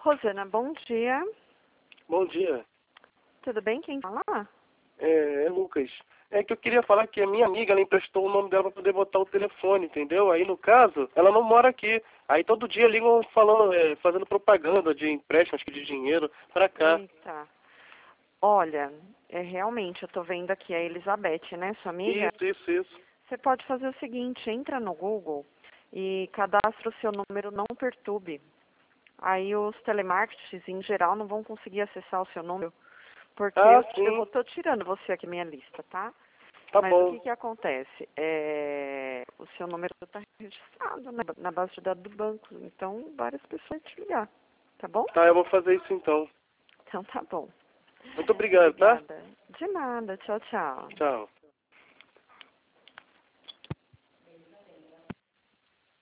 Rosana, bom dia. Bom dia. Tudo bem? Quem fala? É Lucas. É que eu queria falar que a minha amiga, ela emprestou o nome dela para poder botar o telefone, entendeu? Aí, no caso, ela não mora aqui. Aí, todo dia ligam falando, fazendo propaganda de empréstimo, acho que de dinheiro, para cá. Eita. Olha, realmente, eu tô vendo aqui a Elizabeth, né, sua amiga? Isso. Você pode fazer o seguinte, entra no Google e cadastra o seu número não perturbe. Aí os telemarketers, em geral, não vão conseguir acessar o seu número, porque Ah, eu sim. tô tirando você aqui minha lista, tá? Tá Mas o bom. que acontece? O seu número está registrado na base de dados do banco, então várias pessoas vão te ligar, tá bom? Tá, eu vou fazer isso então. Então tá bom. Muito obrigado, tá? Obrigada. De nada. Tchau, tchau. Tchau.